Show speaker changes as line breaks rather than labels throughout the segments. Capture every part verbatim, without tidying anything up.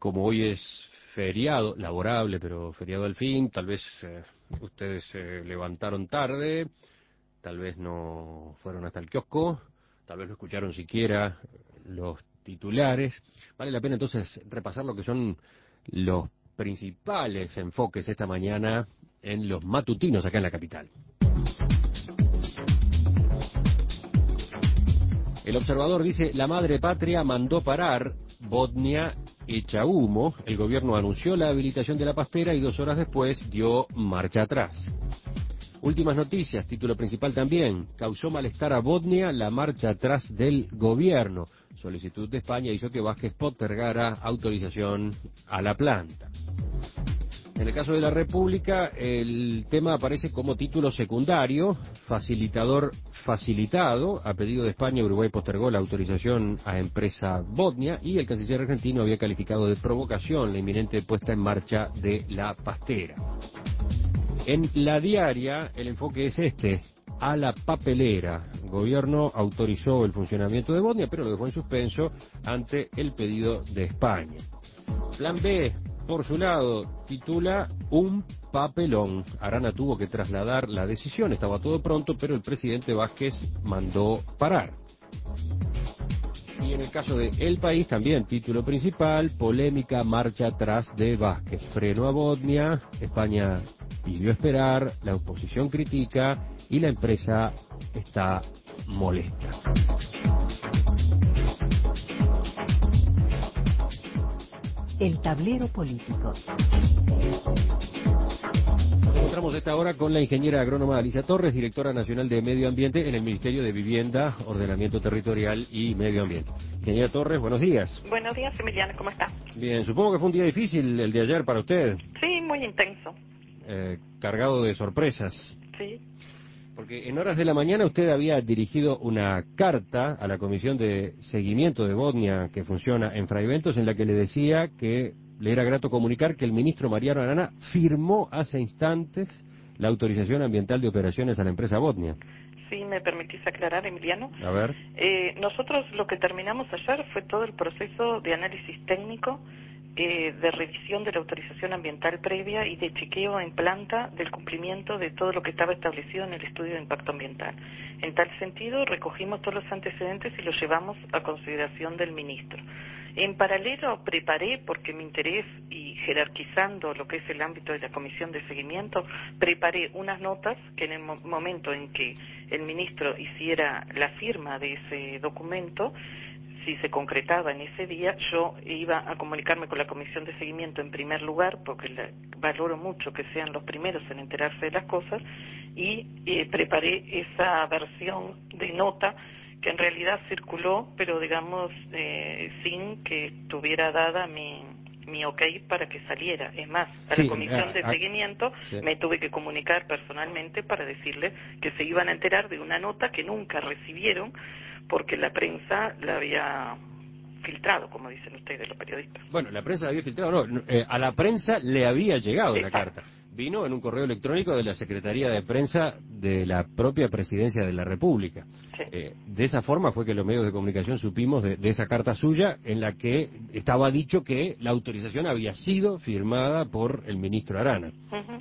como hoy es feriado, laborable, pero feriado al fin, tal vez eh, ustedes se levantaron tarde, tal vez no fueron hasta el kiosco, tal vez no escucharon siquiera los titulares. Vale la pena entonces repasar lo que son los principales enfoques esta mañana en los matutinos acá en la capital. El Observador dice: la madre patria mandó parar, Botnia echa humo. El gobierno anunció la habilitación de la pastera y dos horas después dio marcha atrás. Últimas noticias, título principal también: causó malestar a Botnia la marcha atrás del gobierno. Solicitud de España hizo que Vázquez postergara autorización a la planta. En el caso de la República, el tema aparece como título secundario: facilitador facilitado. A pedido de España, Uruguay postergó la autorización a empresa Botnia y el canciller argentino había calificado de provocación la inminente puesta en marcha de la pastera. En la diaria, el enfoque es este: a la papelera. El gobierno autorizó el funcionamiento de Botnia, pero lo dejó en suspenso ante el pedido de España. Plan B, por su lado, titula un papelón. Arana tuvo que trasladar la decisión, estaba todo pronto, pero el presidente Vázquez mandó parar. Y en el caso de El País, también título principal: polémica marcha atrás de Vázquez. Freno a Botnia, España pidió esperar, la oposición critica y la empresa está molesta.
El tablero político.
Nos encontramos a esta hora con la ingeniera agrónoma Alicia Torres, directora nacional de Medio Ambiente en el Ministerio de Vivienda, Ordenamiento Territorial y Medio Ambiente. Ingeniera Torres, buenos días.
Buenos días, Emiliano, ¿cómo está?
Bien, supongo que fue un día difícil el de ayer para usted.
Sí, muy intenso.
Eh, cargado de sorpresas.
Sí.
Porque en horas de la mañana usted había dirigido una carta a la Comisión de Seguimiento de Botnia, que funciona en Fray Bentos, en la que le decía que le era grato comunicar que el ministro Mariano Arana firmó hace instantes la autorización ambiental de operaciones a la empresa Botnia.
Sí, ¿me permitís aclarar, Emiliano?
A ver.
Eh, nosotros lo que terminamos ayer fue todo el proceso de análisis técnico, eh, de revisión de la autorización ambiental previa y de chequeo en planta del cumplimiento de todo lo que estaba establecido en el estudio de impacto ambiental. En tal sentido, recogimos todos los antecedentes y los llevamos a consideración del ministro. En paralelo, preparé, porque mi interés y jerarquizando lo que es el ámbito de la comisión de seguimiento, preparé unas notas que en el mo- momento en que el ministro hiciera la firma de ese documento, si se concretaba en ese día, yo iba a comunicarme con la comisión de seguimiento en primer lugar, porque la, valoro mucho que sean los primeros en enterarse de las cosas, y eh, preparé esa versión de nota que en realidad circuló, pero digamos eh, sin que tuviera dada mi, mi ok para que saliera. Es más, a
Sí,
la comisión
a-
de
a-
seguimiento
sí.
me tuve que comunicar personalmente para decirle que se iban a enterar de una nota que nunca recibieron porque la prensa la había filtrado, como dicen ustedes los periodistas.
Bueno, la prensa la había filtrado, no, eh, a la prensa le había llegado la
Exacto.
carta. Vino en un correo electrónico de la Secretaría de Prensa de la propia Presidencia de la República.
Sí.
Eh, de esa forma fue que los medios de comunicación supimos de, de esa carta suya en la que estaba dicho que la autorización había sido firmada por el ministro Arana.
Ujú.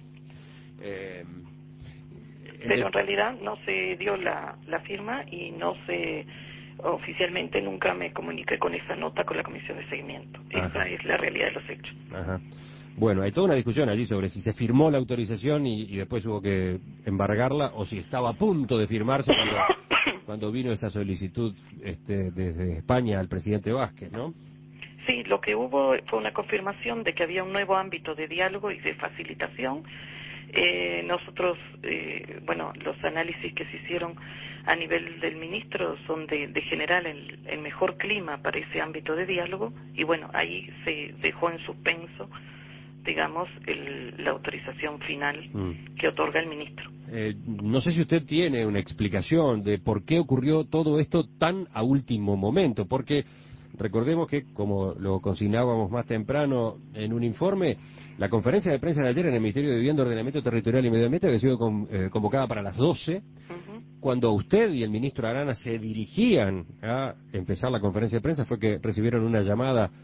Eh,
Pero en realidad no se dio la, la firma y no se oficialmente nunca me comuniqué con esa nota con la comisión de seguimiento.
Ajá.
Esa es la realidad de los hechos.
Ajá. Bueno, hay toda una discusión allí sobre si se firmó la autorización y, y después hubo que embargarla o si estaba a punto de firmarse cuando, cuando vino esa solicitud este, desde España al presidente Vázquez, ¿no?
Sí, lo que hubo fue una confirmación de que había un nuevo ámbito de diálogo y de facilitación. Eh, nosotros, eh, bueno, los análisis que se hicieron a nivel del ministro son de, de generar el, el mejor clima para ese ámbito de diálogo y bueno, ahí se dejó en suspenso, digamos, el, la autorización final
Mm.
que otorga el ministro.
Eh, no sé si usted tiene una explicación de por qué ocurrió todo esto tan a último momento, porque recordemos que, como lo consignábamos más temprano en un informe, la conferencia de prensa de ayer en el Ministerio de Vivienda, Ordenamiento Territorial y Medio Ambiente había sido con, eh, convocada para las doce,
Uh-huh.
cuando usted y el ministro Arana se dirigían a empezar la conferencia de prensa, fue que recibieron una llamada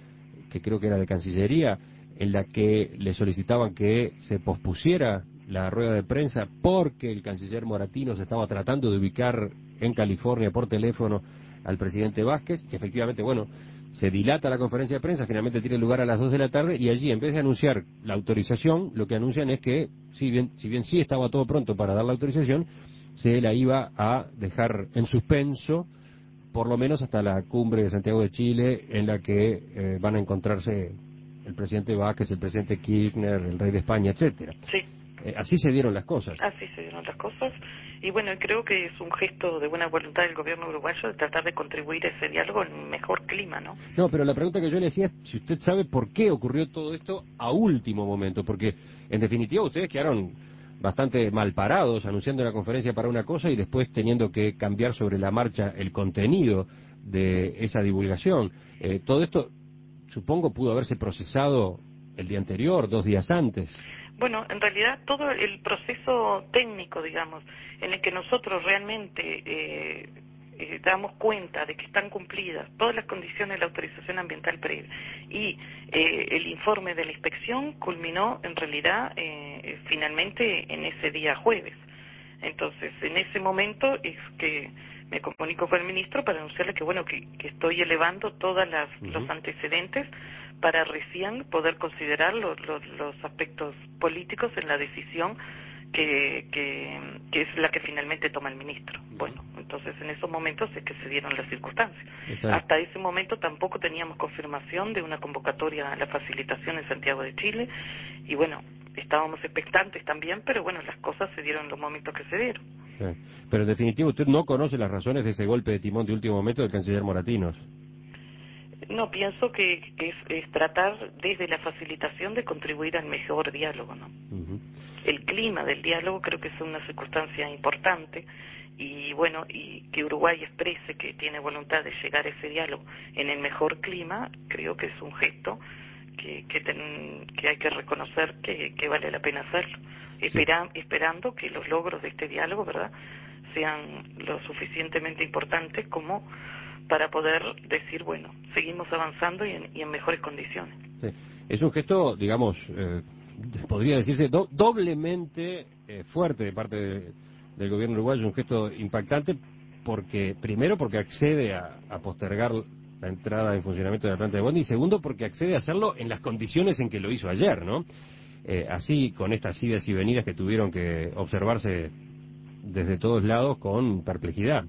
que creo que era de Cancillería, en la que le solicitaban que se pospusiera la rueda de prensa porque el canciller Moratino se estaba tratando de ubicar en California por teléfono al presidente Vázquez, y efectivamente, bueno, se dilata la conferencia de prensa, finalmente tiene lugar a las dos de la tarde, y allí, en vez de anunciar la autorización, lo que anuncian es que, si bien, si bien sí estaba todo pronto para dar la autorización, se la iba a dejar en suspenso, por lo menos hasta la cumbre de Santiago de Chile, en la que eh, van a encontrarse el presidente Vázquez, el presidente Kirchner, el rey de España, etcétera.
Sí.
Eh, así se dieron las cosas.
Así se dieron las cosas. Y bueno, creo que es un gesto de buena voluntad del gobierno uruguayo de tratar de contribuir a ese diálogo en un mejor clima, ¿no?
No, pero la pregunta que yo le hacía es si usted sabe por qué ocurrió todo esto a último momento, porque en definitiva ustedes quedaron bastante mal parados anunciando la conferencia para una cosa y después teniendo que cambiar sobre la marcha el contenido de esa divulgación. Eh, todo esto, supongo, pudo haberse procesado el día anterior, dos días antes.
Bueno, en realidad todo el proceso técnico, digamos, en el que nosotros realmente eh, eh, damos cuenta de que están cumplidas todas las condiciones de la autorización ambiental previa y eh, el informe de la inspección culminó en realidad eh, finalmente en ese día jueves. Entonces, en ese momento es que me comunico con el ministro para anunciarle que bueno que, que estoy elevando todos uh-huh. los antecedentes para recién poder considerar lo, lo, los aspectos políticos en la decisión que, que, que es la que finalmente toma el ministro. Uh-huh. Bueno, entonces en esos momentos es que se dieron las circunstancias. Está. Hasta ese momento tampoco teníamos confirmación de una convocatoria a la facilitación en Santiago de Chile y bueno, estábamos expectantes también, pero bueno, las cosas se dieron en los momentos que se dieron.
Sí. Pero en definitiva usted no conoce las razones de ese golpe de timón de último momento del canciller Moratinos.
No, pienso que, que es, es tratar desde la facilitación de contribuir al mejor diálogo, ¿no? Uh-huh. El clima del diálogo creo que es una circunstancia importante y bueno, y que Uruguay exprese que tiene voluntad de llegar a ese diálogo en el mejor clima, creo que es un gesto que que, ten, que hay que reconocer que, que vale la pena hacerlo, sí. Espera, esperando que los logros de este diálogo, ¿verdad?, sean lo suficientemente importantes como para poder decir, bueno, seguimos avanzando y en, y en mejores condiciones.
Sí. Es un gesto, digamos, eh, podría decirse do, doblemente eh, fuerte de parte de, del gobierno uruguayo, un gesto impactante porque, primero, porque accede a, a postergar la entrada en funcionamiento de la planta de Bondi, y segundo, porque accede a hacerlo en las condiciones en que lo hizo ayer, ¿no? Eh, así, con estas idas y venidas que tuvieron que observarse desde todos lados con perplejidad.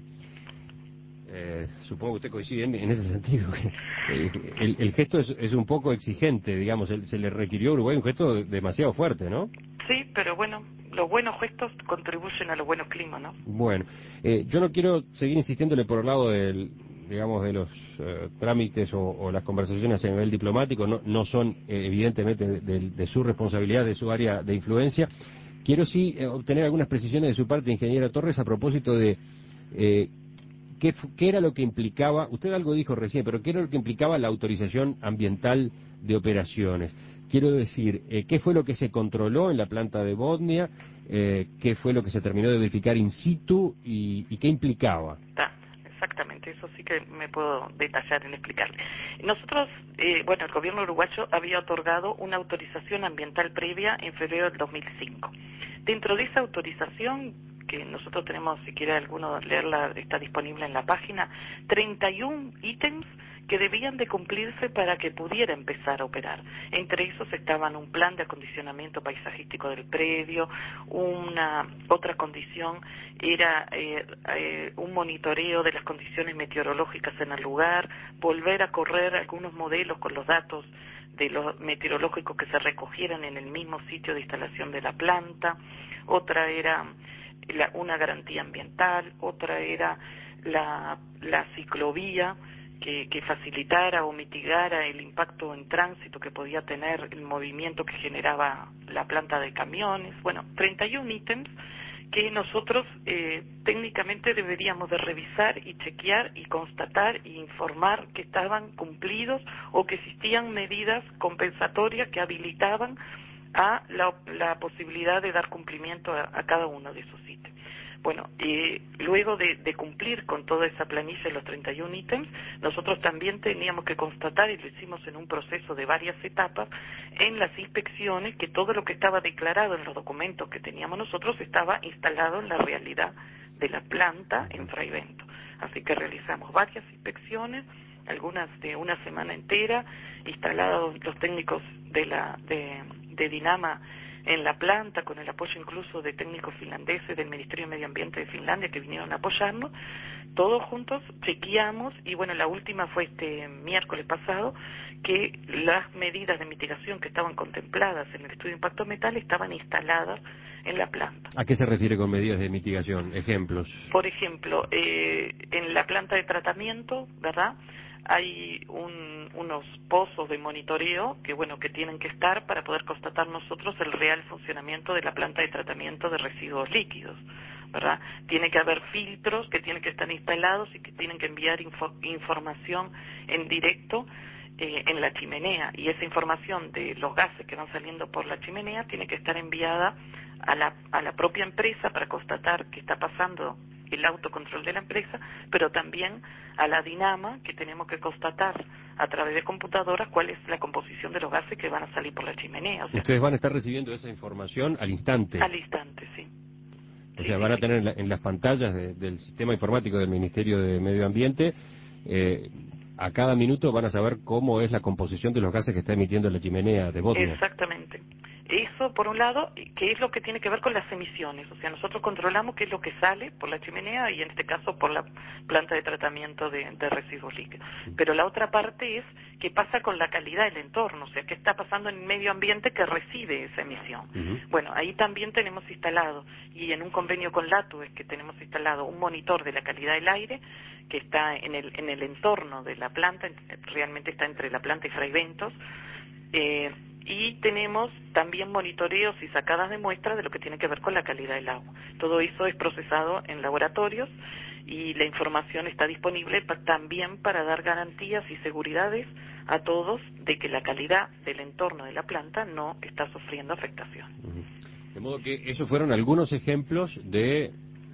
Eh, supongo que usted coincide en, en ese sentido. Que, eh, el, el gesto es, es un poco exigente, digamos, el, se le requirió a Uruguay un gesto demasiado fuerte, ¿no?
Sí, pero bueno, los buenos gestos contribuyen a los buenos climas, ¿no?
Bueno, eh, yo no quiero seguir insistiéndole por el lado del, digamos, de los eh, trámites o, o las conversaciones a nivel diplomático, no, no son eh, evidentemente de, de, de su responsabilidad, de su área de influencia. Quiero sí eh, obtener algunas precisiones de su parte, ingeniera Torres, a propósito de eh, qué, qué era lo que implicaba, usted algo dijo recién, pero qué era lo que implicaba la autorización ambiental de operaciones. Quiero decir, eh, ¿qué fue lo que se controló en la planta de Bodnia? Eh, ¿Qué fue lo que se terminó de verificar in situ y, y qué implicaba?
Ah, exactamente, eso sí que me puedo detallar en explicarle. Nosotros, eh, bueno, el gobierno uruguayo había otorgado una autorización ambiental previa en febrero del dos mil cinco. Dentro de esa autorización, que nosotros tenemos, si quiere alguno leerla, está disponible en la página, treinta y un ítems que debían de cumplirse para que pudiera empezar a operar. Entre esos estaban un plan de acondicionamiento paisajístico del predio, una otra condición era eh, eh, un monitoreo de las condiciones meteorológicas en el lugar, volver a correr algunos modelos con los datos de los meteorológicos que se recogieran en el mismo sitio de instalación de la planta, otra era la, una garantía ambiental, otra era la, la ciclovía, Que, que facilitara o mitigara el impacto en tránsito que podía tener el movimiento que generaba la planta de camiones. Bueno, treinta y un ítems que nosotros eh, técnicamente deberíamos de revisar y chequear y constatar e informar que estaban cumplidos o que existían medidas compensatorias que habilitaban a la, la posibilidad de dar cumplimiento a, a cada uno de esos ítems. Bueno, eh, luego de, de cumplir con toda esa planilla de los treinta y un ítems, nosotros también teníamos que constatar, y lo hicimos en un proceso de varias etapas, en las inspecciones, que todo lo que estaba declarado en los documentos que teníamos nosotros estaba instalado en la realidad de la planta en Fraivento. Así que realizamos varias inspecciones, algunas de una semana entera, instalados los técnicos de la de, de Dinama en la planta, con el apoyo incluso de técnicos finlandeses del Ministerio de Medio Ambiente de Finlandia que vinieron a apoyarnos. Todos juntos chequeamos, y bueno, la última fue este miércoles pasado, que las medidas de mitigación que estaban contempladas en el estudio de impacto ambiental estaban instaladas en la planta.
¿A qué se refiere con medidas de mitigación? Ejemplos.
Por ejemplo, eh, en la planta de tratamiento, ¿verdad?, hay un, unos pozos de monitoreo que, bueno, que tienen que estar para poder constatar nosotros el real funcionamiento de la planta de tratamiento de residuos líquidos, ¿verdad? Tiene que haber filtros que tienen que estar instalados y que tienen que enviar info, información en directo eh, en la chimenea, y esa información de los gases que van saliendo por la chimenea tiene que estar enviada a la, a la propia empresa para constatar qué está pasando, el autocontrol de la empresa, pero también a la Dinama, que tenemos que constatar a través de computadoras cuál es la composición de los gases que van a salir por la chimenea. O sea,
ustedes van a estar recibiendo esa información al instante.
Al instante, sí.
O
sí,
sea,
sí,
van a
sí.
tener en, la, en las pantallas de, del sistema informático del Ministerio de Medio Ambiente, eh, a cada minuto van a saber cómo es la composición de los gases que está emitiendo la chimenea de Botnia.
Exactamente. Eso, por un lado, que es lo que tiene que ver con las emisiones. O sea, nosotros controlamos qué es lo que sale por la chimenea y, en este caso, por la planta de tratamiento de, de residuos líquidos. Pero la otra parte es qué pasa con la calidad del entorno, o sea, qué está pasando en el medio ambiente que recibe esa emisión.
Uh-huh.
Bueno, ahí también tenemos instalado, y en un convenio con LATU es que tenemos instalado un monitor de la calidad del aire que está en el, en el entorno de la planta, realmente está entre la planta y Fraiventos, eh, y tenemos también monitoreos y sacadas de muestras de lo que tiene que ver con la calidad del agua. Todo eso es procesado en laboratorios y la información está disponible pa- también para dar garantías y seguridades a todos de que la calidad del entorno de la planta no está sufriendo afectación.
De modo que esos fueron algunos ejemplos de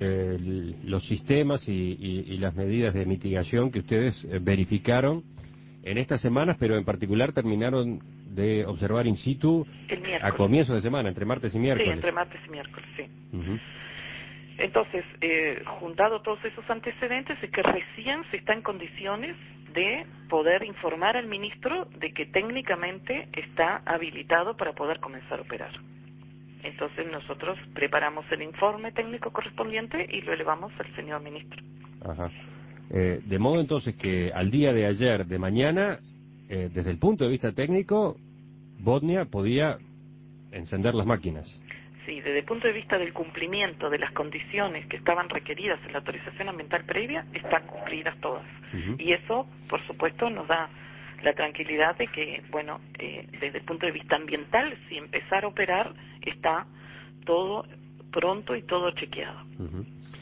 eh, los sistemas y, y, y las medidas de mitigación que ustedes eh, verificaron en estas semanas, pero en particular terminaron de observar in situ
El miércoles.
a comienzo de semana, entre martes y miércoles.
Sí, entre martes y miércoles, sí.
Uh-huh.
Entonces, eh, juntado todos esos antecedentes, es que recién se está en condiciones de poder informar al ministro de que técnicamente está habilitado para poder comenzar a operar. Entonces nosotros preparamos el informe técnico correspondiente y lo elevamos al señor ministro.
Ajá. Eh, de modo entonces que al día de ayer, de mañana, eh, desde el punto de vista técnico, Botnia podía encender las máquinas.
Sí, desde el punto de vista del cumplimiento de las condiciones que estaban requeridas en la autorización ambiental previa, están cumplidas todas.
Uh-huh.
Y eso, por supuesto, nos da la tranquilidad de que, bueno, eh, desde el punto de vista ambiental, si empezar a operar, está todo pronto y todo chequeado.
Uh-huh.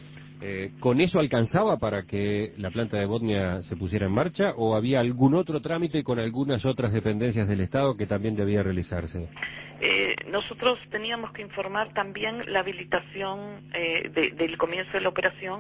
Eh, ¿Con eso alcanzaba para que la planta de Botnia se pusiera en marcha o había algún otro trámite con algunas otras dependencias del Estado que también debía realizarse?
Eh, nosotros teníamos que informar también la habilitación eh, de, del comienzo de la operación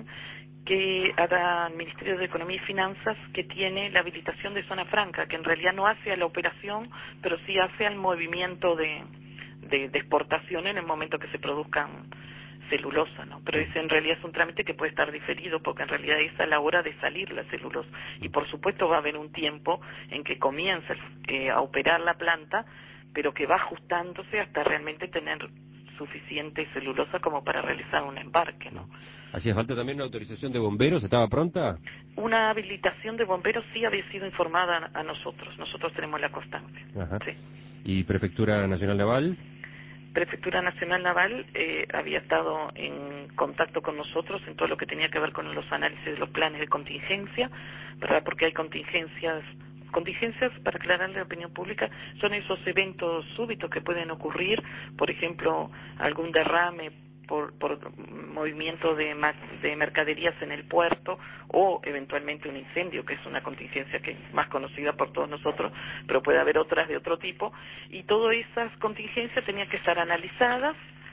que haga el Ministerio de Economía y Finanzas, que tiene la habilitación de zona franca, que en realidad no hace a la operación, pero sí hace al movimiento de, de, de exportación en el momento que se produzcan celulosa, ¿no? Pero ese en realidad es un trámite que puede estar diferido, porque en realidad es a la hora de salir la celulosa. Y por supuesto va a haber un tiempo en que comienza eh, a operar la planta, pero que va ajustándose hasta realmente tener suficiente celulosa como para realizar un embarque, ¿no?
¿Hacía falta también una autorización de bomberos? ¿Estaba pronta?
Una habilitación de bomberos sí había sido informada a nosotros. Nosotros tenemos la constancia.
Ajá.
Sí.
¿Y Prefectura Nacional Naval?
Prefectura Nacional Naval eh, había estado en contacto con nosotros en todo lo que tenía que ver con los análisis de los planes de contingencia, ¿verdad? Porque hay contingencias, contingencias, para aclararle a la opinión pública, son esos eventos súbitos que pueden ocurrir, por ejemplo, algún derrame por, por movimiento de, de mercaderías en el puerto, o eventualmente un incendio, que es una contingencia que es más conocida por todos nosotros, pero puede haber otras de otro tipo, y todas esas contingencias tenían que estar analizadas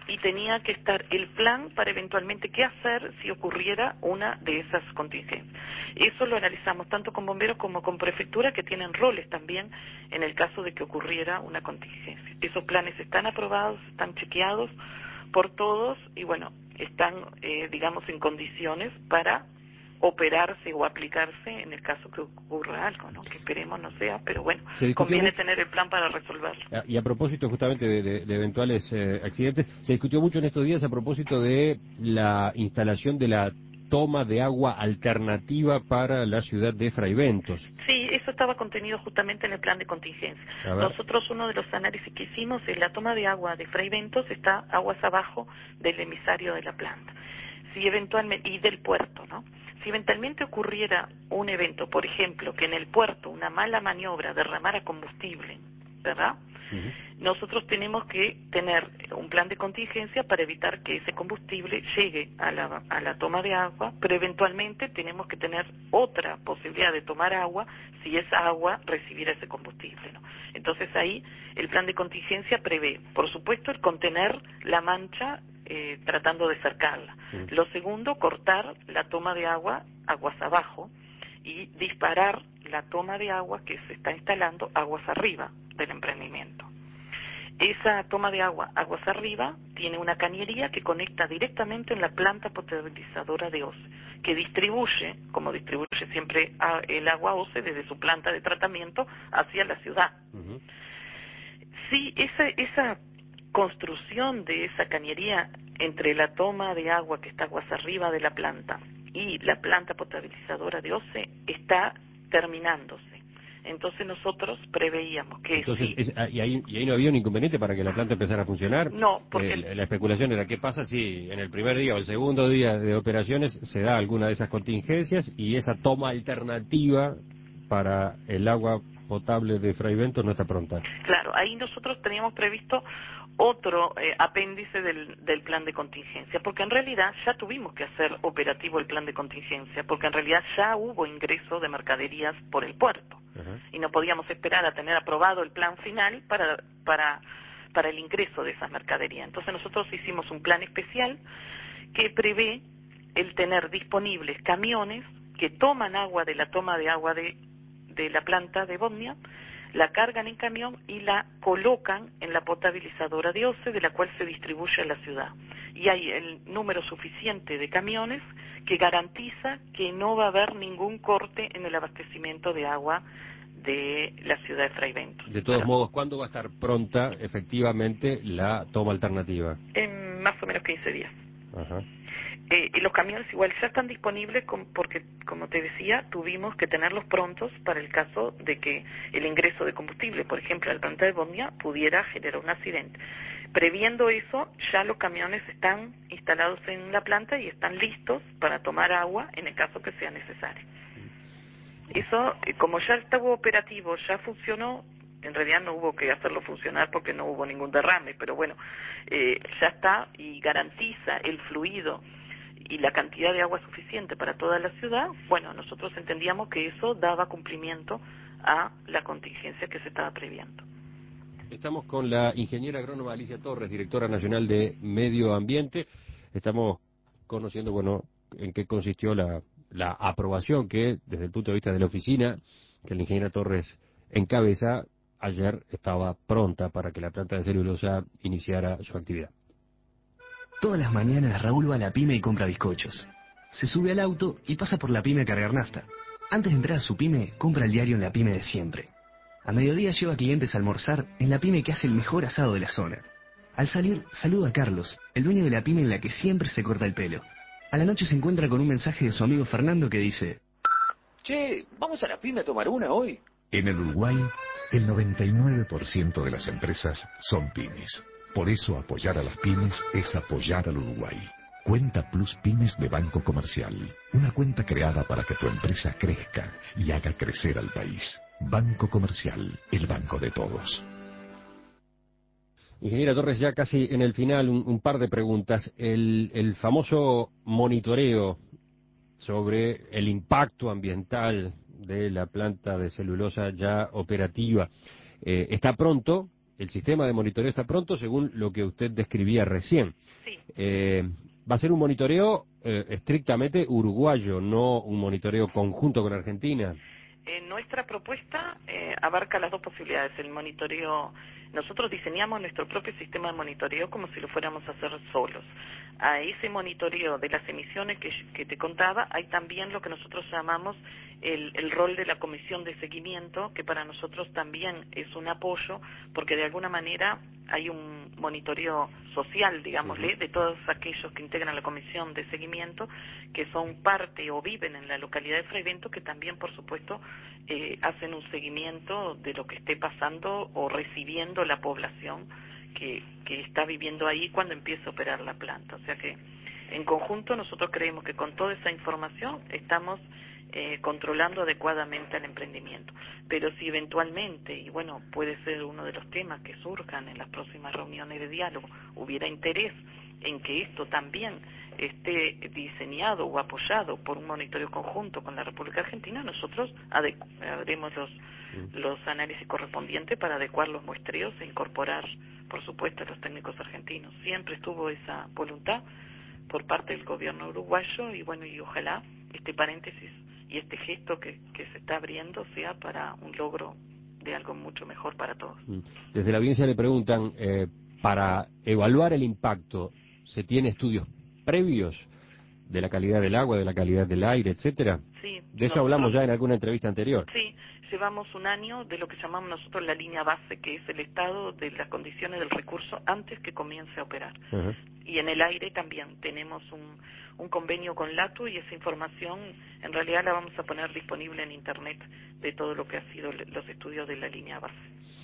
y tenía que estar el plan para eventualmente qué hacer si ocurriera una de esas contingencias. Eso lo analizamos tanto con bomberos como con prefectura, que tienen roles también en el caso de que ocurriera una contingencia. Esos planes están aprobados, están chequeados por todos y bueno, están, eh, digamos, en condiciones para operarse o aplicarse en el caso que ocurra algo, ¿no? Que esperemos no sea, pero bueno, conviene mucho tener el plan para resolverlo.
Y a propósito justamente de, de, de eventuales eh, accidentes, se discutió mucho en estos días a propósito de la instalación de la toma de agua alternativa para la ciudad de Fraiventos.
Sí, eso estaba contenido justamente en el plan de contingencia. Nosotros uno de los análisis que hicimos es la toma de agua de Fraiventos está aguas abajo del emisario de la planta. Si eventualmente, y del puerto, ¿no? Si eventualmente ocurriera un evento, por ejemplo, que en el puerto una mala maniobra derramara combustible, ¿verdad? Uh-huh. Nosotros tenemos que tener un plan de contingencia para evitar que ese combustible llegue a la, a la toma de agua, pero eventualmente tenemos que tener otra posibilidad de tomar agua si esa agua recibiera ese combustible, ¿no? Entonces ahí el plan de contingencia prevé, por supuesto, el contener la mancha eh, tratando de cercarla. Uh-huh. Lo segundo, cortar la toma de agua aguas abajo y disparar la toma de agua que se está instalando aguas arriba del emprendimiento. Esa toma de agua aguas arriba tiene una cañería que conecta directamente en la planta potabilizadora de O C E, que distribuye, como distribuye siempre el agua O C E desde su planta de tratamiento hacia la ciudad. Uh-huh. Sí, esa, esa construcción de esa cañería entre la toma de agua que está aguas arriba de la planta y la planta potabilizadora de O C E está terminándose. Entonces nosotros preveíamos que
Entonces,
sí.
es, y, ahí, ¿Y ahí no había un inconveniente para que la planta empezara a funcionar?
No, porque...
Eh, la especulación era, ¿qué pasa si en el primer día o el segundo día de operaciones se da alguna de esas contingencias y esa toma alternativa para el agua potable de Fraiventos no está pronta?
Claro, ahí nosotros teníamos previsto otro eh, apéndice del, del plan de contingencia, porque en realidad ya tuvimos que hacer operativo el plan de contingencia, porque en realidad ya hubo ingreso de mercaderías por el puerto. Uh-huh. Y no podíamos esperar a tener aprobado el plan final para, para, para el ingreso de esas mercaderías. Entonces nosotros hicimos un plan especial que prevé el tener disponibles camiones que toman agua de la toma de agua de, de la planta de Bodnia, la cargan en camión y la colocan en la potabilizadora de O C E, de la cual se distribuye a la ciudad. Y hay el número suficiente de camiones que garantiza que no va a haber ningún corte en el abastecimiento de agua de la ciudad de Fraiventos.
De todos Para... modos, ¿cuándo va a estar pronta efectivamente la toma alternativa?
En más o menos quince días.
Ajá.
Eh, y los camiones igual ya están disponibles con, porque, como te decía, tuvimos que tenerlos prontos para el caso de que el ingreso de combustible, por ejemplo, a la planta de Bodnia, pudiera generar un accidente. Previendo eso, ya los camiones están instalados en la planta y están listos para tomar agua en el caso que sea necesario. Eso, eh, como ya estaba operativo, ya funcionó. En realidad no hubo que hacerlo funcionar porque no hubo ningún derrame, pero bueno, eh, ya está y garantiza el fluido y la cantidad de agua suficiente para toda la ciudad. Bueno, nosotros entendíamos que eso daba cumplimiento a la contingencia que se estaba previendo.
Estamos con la ingeniera agrónoma Alicia Torres, directora nacional de Medio Ambiente. Estamos conociendo, bueno, en qué consistió la, la aprobación que, desde el punto de vista de la oficina, que la ingeniera Torres encabeza, ayer estaba pronta para que la planta de celulosa iniciara su actividad.
Todas las mañanas Raúl va a la pyme y compra bizcochos. Se sube al auto y pasa por la pyme a cargar nafta. Antes de entrar a su pyme, compra el diario en la pyme de siempre. A mediodía lleva clientes a almorzar en la pyme que hace el mejor asado de la zona. Al salir, saluda a Carlos, el dueño de la pyme en la que siempre se corta el pelo. A la noche se encuentra con un mensaje de su amigo Fernando que dice:
Che, ¿vamos a la pyme a tomar una hoy?
En el Uruguay, el noventa y nueve por ciento de las empresas son pymes. Por eso apoyar a las pymes es apoyar al Uruguay. Cuenta Plus Pymes de Banco Comercial. Una cuenta creada para que tu empresa crezca y haga crecer al país. Banco Comercial, el banco de todos.
Ingeniera Torres, ya casi en el final, un, un par de preguntas. El, el famoso monitoreo sobre el impacto ambiental de la planta de celulosa ya operativa, eh, ¿está pronto? el sistema de monitoreo está pronto, según lo que usted describía recién.
Sí.
Eh, va a ser un monitoreo eh, estrictamente uruguayo, no un monitoreo conjunto con Argentina.
Eh, nuestra propuesta eh, abarca las dos posibilidades. El monitoreo, nosotros diseñamos nuestro propio sistema de monitoreo como si lo fuéramos a hacer solos. A ese monitoreo de las emisiones que, que te contaba, hay también lo que nosotros llamamos el, el rol de la comisión de seguimiento, que para nosotros también es un apoyo, porque de alguna manera hay un monitoreo social, digámosle, de todos aquellos que integran la comisión de seguimiento, que son parte o viven en la localidad de Frevento, que también, por supuesto, eh, hacen un seguimiento de lo que esté pasando o recibiendo la población que, que está viviendo ahí cuando empieza a operar la planta. O sea que, en conjunto, nosotros creemos que con toda esa información estamos eh, controlando adecuadamente el emprendimiento. Pero si eventualmente, y bueno, puede ser uno de los temas que surjan en las próximas reuniones de diálogo, hubiera interés en que esto también esté diseñado o apoyado por un monitoreo conjunto con la República Argentina, nosotros haremos los, los análisis correspondientes para adecuar los muestreos e incorporar, por supuesto, a los técnicos argentinos. Siempre estuvo esa voluntad por parte del gobierno uruguayo y bueno, y ojalá este paréntesis y este gesto que, que se está abriendo sea para un logro de algo mucho mejor para todos.
Desde la audiencia le preguntan, eh, para evaluar el impacto, ¿se tiene estudios previos de la calidad del agua, de la calidad del aire, etcétera?
Sí.
De eso
nosotros,
hablamos ya en alguna entrevista anterior.
Sí, llevamos un año de lo que llamamos nosotros la línea base, que es el estado de las condiciones del recurso antes que comience a operar. Uh-huh. Y en el aire también tenemos un, un convenio con LATU y esa información en realidad la vamos a poner disponible en Internet de todo lo que ha sido los estudios de la línea base.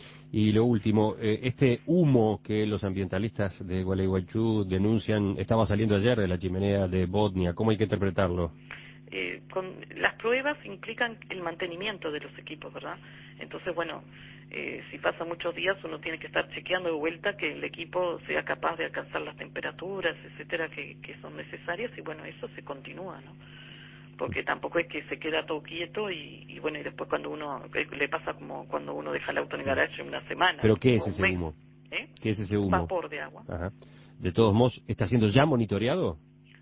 Y lo último, eh, este humo que los ambientalistas de Gualeguaychú denuncian estaba saliendo ayer de la chimenea de Botnia, ¿cómo hay que interpretarlo?
Eh, con, las pruebas implican el mantenimiento de los equipos, ¿verdad? Entonces, bueno, eh, si pasan muchos días uno tiene que estar chequeando de vuelta que el equipo sea capaz de alcanzar las temperaturas, etcétera, que, que son necesarias y bueno, eso se continúa, ¿no? Porque tampoco es que se queda todo quieto y, y bueno, y después cuando uno, le pasa como cuando uno deja el auto en el garaje una semana.
¿Pero qué es
un
ese
mes.
humo?
¿Eh?
¿Qué es ese humo?
Vapor de agua.
Ajá. De todos modos, ¿está siendo ya monitoreado?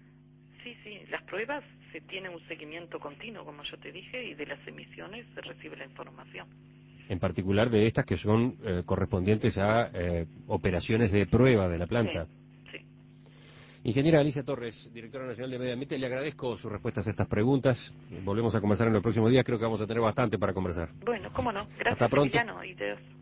Sí, sí, las pruebas se tiene un seguimiento continuo, como yo te dije, y de las emisiones se recibe la información.
En particular de estas que son eh, correspondientes a eh, operaciones de prueba de la planta.
Sí, sí.
Ingeniera Alicia Torres, directora nacional de Medio Ambiente, le agradezco sus respuestas a estas preguntas. Volvemos a conversar en los próximos días, creo que vamos a tener bastante para conversar.
Bueno, cómo no. Gracias,
Hasta pronto.
Emiliano, y te